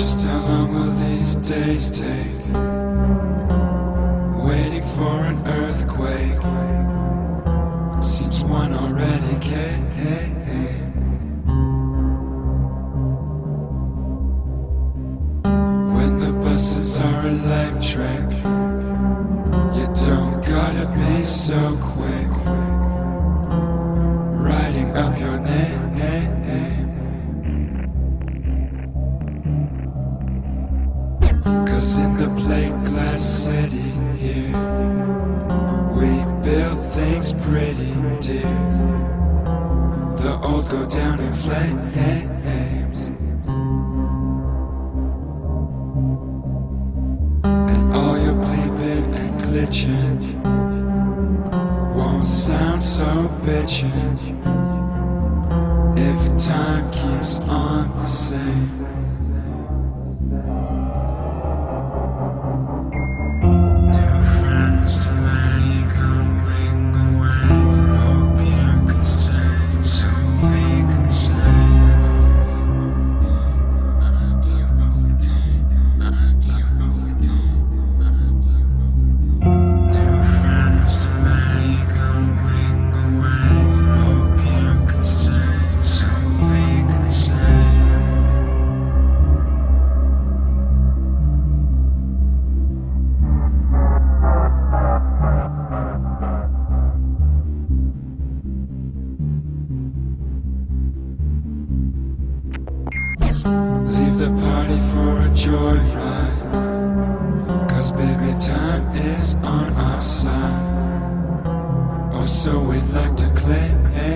Just how long will these days take? Waiting for an earthquake. Seems one already came. When the buses are electric, you don't gotta be so quick writing up your name. Cause in the plate glass city here, we build things pretty dear. The old go down in flames, and all your bleeping and glitching won't sound so bitchin' if time keeps on the same. Leave the party for a joyride, cause baby time is on our side. Or so we like to claim.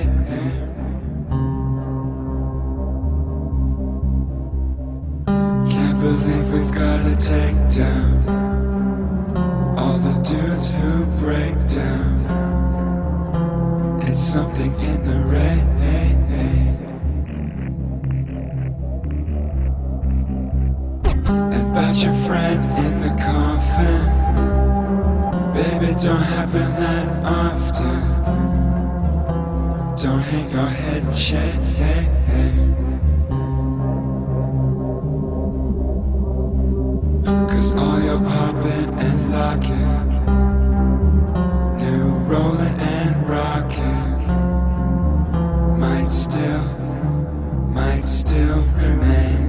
Can't believe we've gotta take down all the dudes who break down. It's something in the rain. About your friend in the coffin, baby, don't happen that often. Don't hang your head in shame, cause all your popping and locking, new rolling and rocking, might still remain.